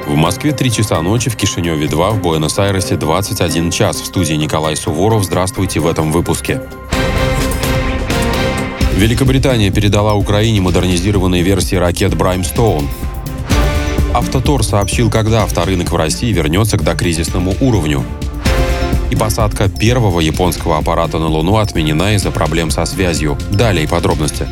В Москве 3 часа ночи, в Кишиневе 2, в Буэнос-Айресе 21 час. В студии Николай Суворов. Здравствуйте в этом выпуске. Великобритания передала Украине модернизированные версии ракет «Брамстоун». Автотор сообщил, когда авторынок в России вернется к докризисному уровню. И посадка первого японского аппарата на Луну отменена из-за проблем со связью. Далее подробности.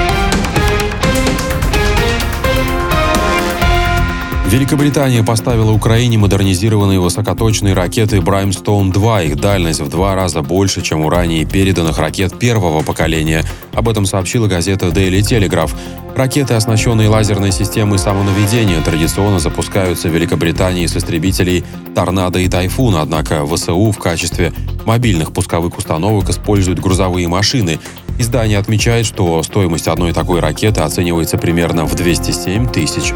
Великобритания поставила Украине модернизированные высокоточные ракеты «Брамстоун-2». Их дальность в 2 раза больше, чем у ранее переданных ракет первого поколения. Об этом сообщила газета Daily Telegraph. Ракеты, оснащенные лазерной системой самонаведения, традиционно запускаются в Великобритании с истребителей «Торнадо» и «Тайфун», однако ВСУ в качестве мобильных пусковых установок используют грузовые машины. Издание отмечает, что стоимость одной такой ракеты оценивается примерно в $207 тысяч.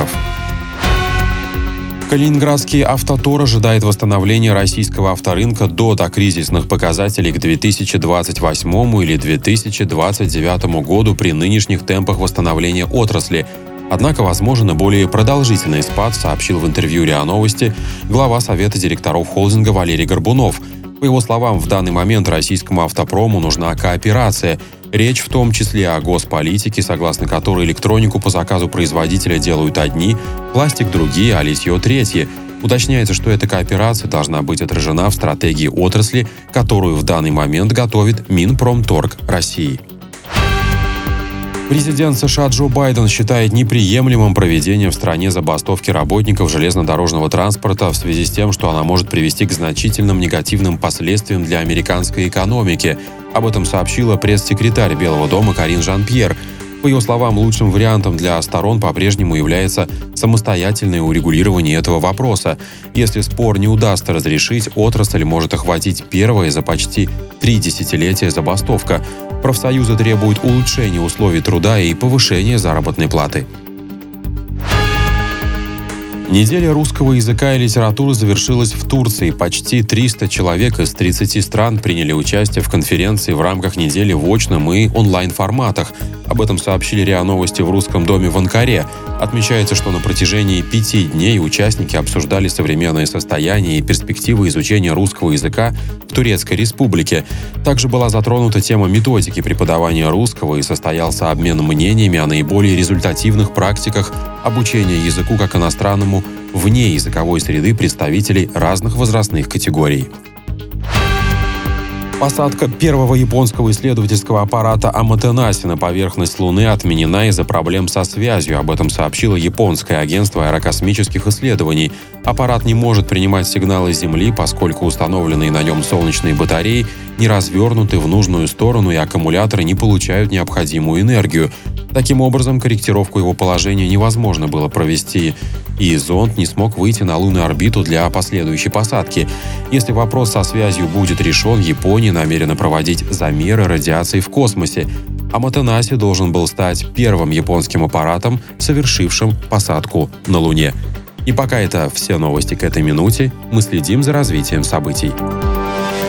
Калининградский автотор ожидает восстановления российского авторынка до докризисных показателей к 2028 или 2029 году при нынешних темпах восстановления отрасли. Однако возможен и более продолжительный спад, сообщил в интервью РИА Новости глава Совета директоров холдинга Валерий Горбунов. По его словам, в данный момент российскому автопрому нужна кооперация. Речь в том числе о госполитике, согласно которой электронику по заказу производителя делают одни, пластик другие, а литье третьи. Уточняется, что эта кооперация должна быть отражена в стратегии отрасли, которую в данный момент готовит Минпромторг России. Президент США Джо Байден считает неприемлемым проведение в стране забастовки работников железнодорожного транспорта в связи с тем, что она может привести к значительным негативным последствиям для американской экономики. Об этом сообщила пресс-секретарь Белого дома Карин Жан-Пьер. По ее словам, лучшим вариантом для сторон по-прежнему является самостоятельное урегулирование этого вопроса. Если спор не удастся разрешить, отрасль может охватить первая за почти 3 десятилетия забастовка. Профсоюзы требуют улучшения условий труда и повышения заработной платы. Неделя русского языка и литературы завершилась в Турции. Почти 300 человек из 30 стран приняли участие в конференции в рамках недели в очном и онлайн-форматах. Об этом сообщили РИА Новости в Русском доме в Анкаре. Отмечается, что на протяжении 5 дней участники обсуждали современное состояние и перспективы изучения русского языка в Турецкой Республике. Также была затронута тема методики преподавания русского и состоялся обмен мнениями о наиболее результативных практиках обучения языку как иностранному вне языковой среды представителей разных возрастных категорий. Посадка первого японского исследовательского аппарата Аматенаси на поверхность Луны отменена из-за проблем со связью. Об этом сообщило японское агентство аэрокосмических исследований. Аппарат не может принимать сигналы с Земли, поскольку установленные на нем солнечные батареи не развернуты в нужную сторону и аккумуляторы не получают необходимую энергию. Таким образом, корректировку его положения невозможно было провести, и зонд не смог выйти на лунную орбиту для последующей посадки. Если вопрос со связью будет решен, Япония намерена проводить замеры радиации в космосе. Аматенаси должен был стать первым японским аппаратом, совершившим посадку на Луне. И пока это все новости к этой минуте, мы следим за развитием событий.